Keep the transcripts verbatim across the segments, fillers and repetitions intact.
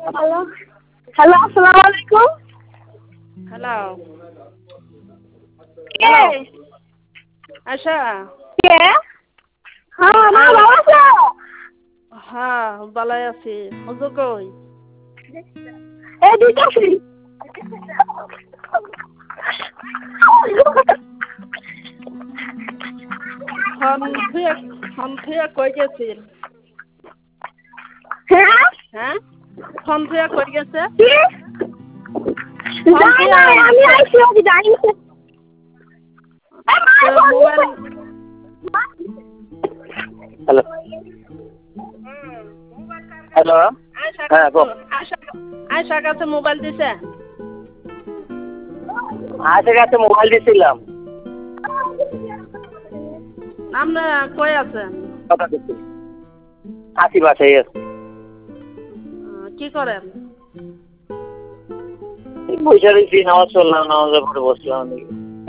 Hello hello আসসালামু আলাইকুম। Hello কে? আশা কে? হ্যাঁ মা ভালো আছো? হ্যাঁ ভালোই আছি। হুজু কই? এই দিতেছি। হন থুয়ে হন থুয়ে কই গেছিল? হ্যাঁ? হ্যাঁ ফোন থুয়ে কই গেছে? কি? ফোন যাই থুয়ে নাই আমি আইছি ওকে যাইনি। এই মা তো phone mobile hello hello Ayesha হ্যাঁ গো আয়শা আয়শার কাছে মোবাইল দিছে? আজের কাছে মোবাইল দিছিলাম। আপনি কই আছেন? কথা দিচ্ছি আশি বাসায় আছে। আহ, কি করেন? বসে রয়েছি নামাজ চললাম নামাজের পরে বসলাম নাকি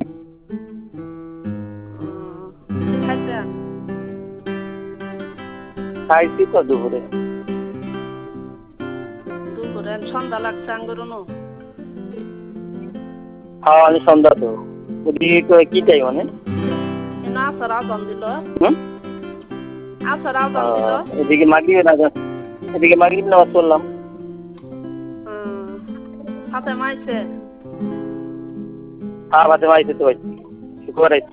আহ, কি খাইছেন? খাইছি তো দুপুরে। দুপুরে সন্ধ্যা লাগছে আঙ্গুরনো? হ্যাঁ আমি সন্ধ্যা তো ওদিকে কি টাইম মানে না আসার আজান দিল। হুম আসার আজান দিল। এদিকে মাগরিবের আজান এদিকে মাগরিব নামাজ পড়লাম। আহ, সাথে মাইছে? হ্যাঁ মাঝে মাইছে তো হয়েছে শুক্রবার আইছি।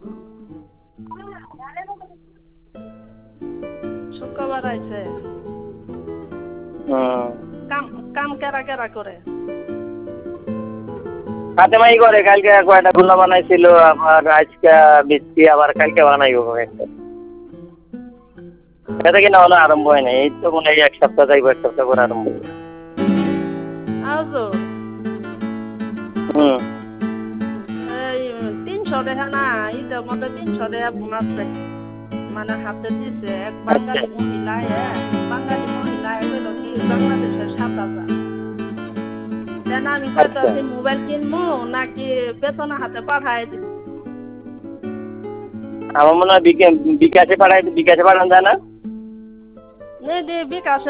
শুক্রবার আইছে। হুম কাম কাম কেরা কেরা করে? হাতে মাই করে কালকে কয়টা গুল্লা বানাইছিল আবার আজকে মিষ্টি আবার কালকে বানাইব একটা। এটা কিনা হলো আরম্ভ হয় নাই এই তো মনে হয় এক সপ্তাহ যাইব এক সপ্তাহ করে আরম্ভ হবে। আজো হুম এই তিনশো টাকা না ঈদের মধ্যে তিনশো টাকা বোনাস দেয় মানে হাতে দিছে এক বাঙালি মহিলা এক বাঙালি মহিলা হইল কি বাংলাদেশের সাত হাজার। দেন আমি কইতাছি মোবাইল কিনবো নাকি বেতন হাতে পাঠায় দিব। আমার মনে হয় বিকাশে পাঠাই বিকাশে পাঠান যায় না? নে দে বিকাশে